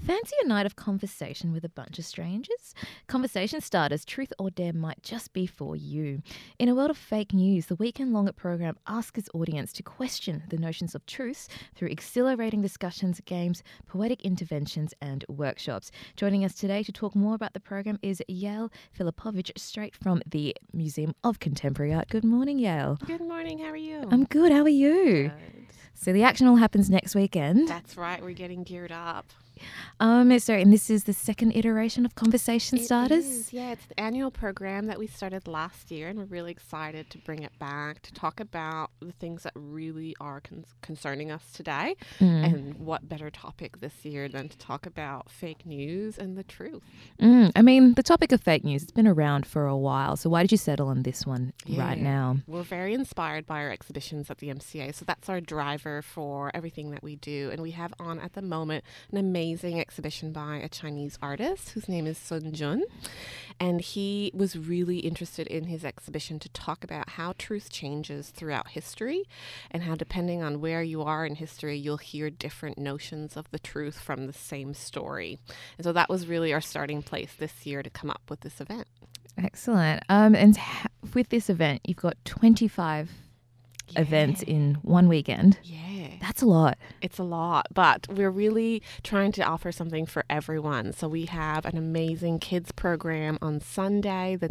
Fancy a night of conversation with a bunch of strangers? Conversation starters, Truth or Dare might just be for you. In a world of fake news, the weekend-long program asks its audience to question the notions of truth through exhilarating discussions, games, poetic interventions and workshops. Joining us today to talk more about the program is Yael Filipovich, straight from the Museum of Contemporary Art. Good morning, Yael. Good morning, how are you? I'm good, how are you? Good. So the action all happens next weekend. That's right, we're getting geared up. And this is the second iteration of Conversation Starters? It is, yeah, it's the annual program that we started last year, and we're really excited to bring it back to talk about the things that really are concerning us today. And what better topic this year than to talk about fake news and the truth? The topic of fake news, it's been around for a while. So why did you settle on this one right now? We're very inspired by our exhibitions at the MCA. So that's our driver for everything that we do. And we have on at the moment an amazing exhibition by a Chinese artist whose name is Sun Jun. And he was really interested in his exhibition to talk about how truth changes throughout history and how, depending on where you are in history, you'll hear different notions of the truth from the same story. And so that was really our starting place this year to come up with this event. Excellent. With this event, you've got 25 events in one weekend. Yeah. That's a lot. It's a lot, but we're really trying to offer something for everyone. So we have an amazing kids program on Sunday, the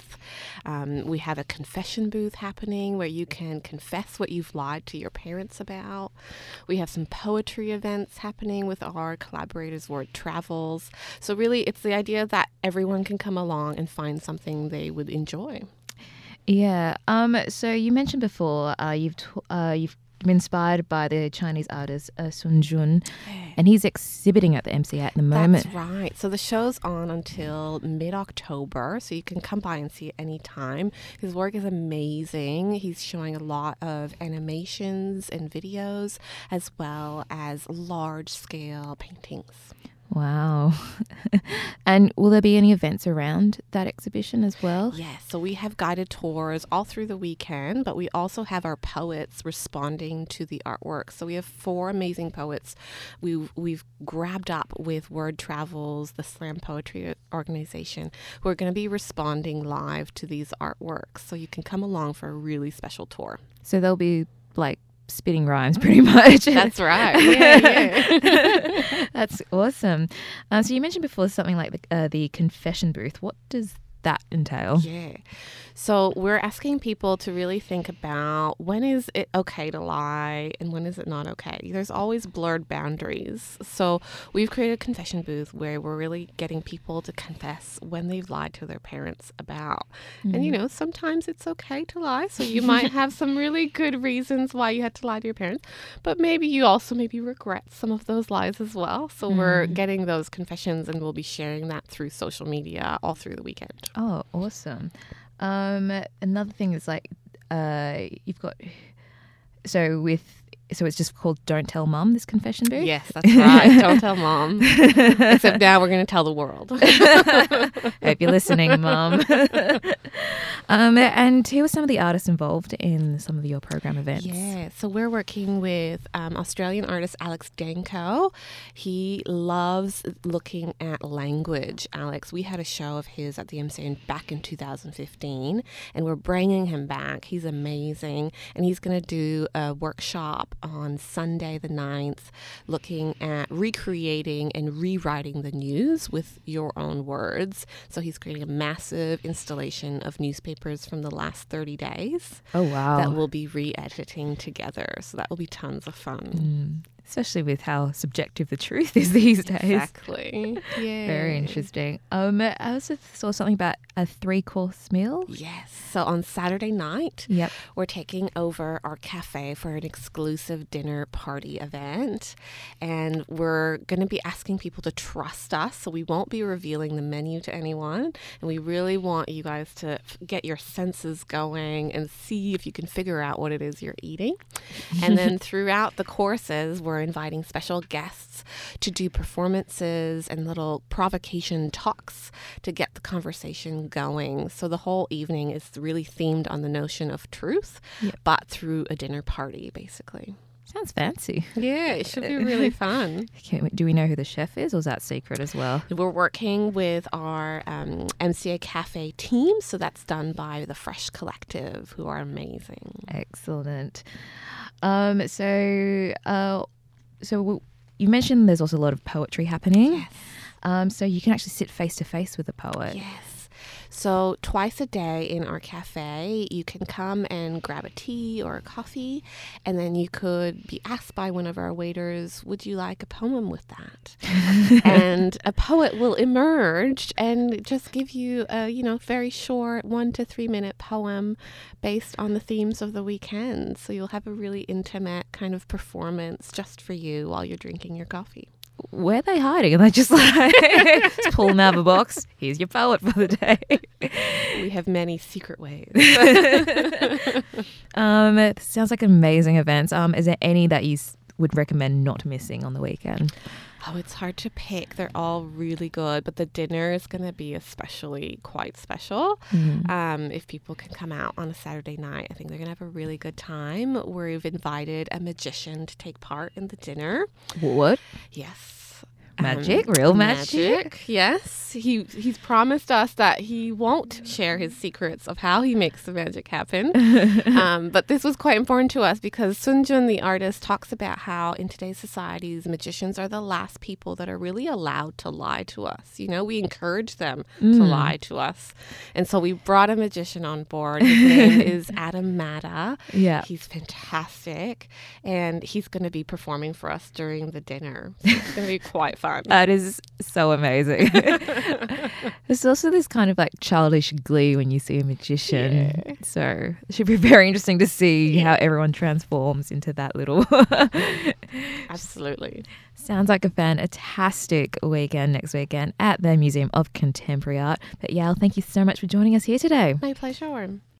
9th. We have a confession booth happening where you can confess what you've lied to your parents about. We have some poetry events happening with our collaborators, Word Travels. So really, it's the idea that everyone can come along and find something they would enjoy. Yeah. So you mentioned before you've been inspired by the Chinese artist Sun Jun, and he's exhibiting at the MCA at the moment. That's right. So the show's on until mid-October, so you can come by and see it anytime. His work is amazing. He's showing a lot of animations and videos, as well as large-scale paintings. Wow. And will there be any events around that exhibition as well? Yes, so we have guided tours all through the weekend, but we also have our poets responding to the artwork. So we have 4 amazing poets we've grabbed up with Word Travels, the slam poetry organization, who are going to be responding live to these artworks. So you can come along for a really special tour. So there'll be spitting rhymes pretty much. That's right. Yeah. That's awesome. So you mentioned before something like the confession booth. What does that entail? Yeah. So we're asking people to really think about, when is it okay to lie and when is it not okay? There's always blurred boundaries. So we've created a confession booth where we're really getting people to confess when they've lied to their parents about. And, sometimes it's okay to lie. So you might have some really good reasons why you had to lie to your parents, but maybe you also regret some of those lies as well. So we're getting those confessions, and we'll be sharing that through social media all through the weekend. Oh, awesome. Another thing is you've got, so it's just called Don't Tell Mum, this confession booth? Yes, that's right. Don't tell Mom. Except now we're going to tell the world. Hope you're listening, Mum. And who are some of the artists involved in some of your program events? Yeah, so we're working with Australian artist Alex Danko. He loves looking at language. Alex, we had a show of his at the MCA back in 2015, and we're bringing him back. He's amazing, and he's going to do a workshop on Sunday the 9th, looking at recreating and rewriting the news with your own words. So he's creating a massive installation of newspapers from the last 30 days. Oh, wow. That we'll be re-editing together. So that will be tons of fun. Especially with how subjective the truth is these days. Exactly. Yeah. Very interesting. I also saw something about a 3-course meal. Yes. So on Saturday night, we're taking over our cafe for an exclusive dinner party event. And we're going to be asking people to trust us. So we won't be revealing the menu to anyone. And we really want you guys to get your senses going and see if you can figure out what it is you're eating. And then throughout the courses, we're inviting special guests to do performances and little provocation talks to get the conversation going. So the whole evening is really themed on the notion of truth, but through a dinner party, basically. Sounds fancy. Yeah, it should be really fun. Do we know who the chef is, or is that secret as well? We're working with our MCA Cafe team, so that's done by the Fresh Collective, who are amazing. Excellent. So you mentioned there's also a lot of poetry happening. Yes. So you can actually sit face to face with a poet. Yes. So twice a day in our cafe, you can come and grab a tea or a coffee, and then you could be asked by one of our waiters, would you like a poem with that? And a poet will emerge and just give you a, very short 1 to 3 minute poem based on the themes of the weekend. So you'll have a really intimate kind of performance just for you while you're drinking your coffee. Where are they hiding? And they just just pull them out of a box. Here's your poet for the day. We have many secret ways. It sounds like amazing events. Is there any that you would recommend not missing on the weekend? Oh, it's hard to pick. They're all really good, but the dinner is going to be especially quite special. Mm-hmm. If people can come out on a Saturday night, I think they're going to have a really good time. We've invited a magician to take part in the dinner. What? Yes. Magic? Real magic? Yes. He's promised us that he won't share his secrets of how he makes the magic happen. But this was quite important to us because Sun Jun, the artist, talks about how in today's societies, magicians are the last people that are really allowed to lie to us. We encourage them to lie to us. And so we brought a magician on board. His name is Adam Mata. Yeah. He's fantastic. And he's going to be performing for us during the dinner. So it's going to be quite fun. That is so amazing. There's also this kind of like childish glee when you see a magician. Yeah. So it should be very interesting to see how everyone transforms into that little... Absolutely. Sounds like a fantastic weekend next weekend at the Museum of Contemporary Art. But Yael, thank you so much for joining us here today. My pleasure.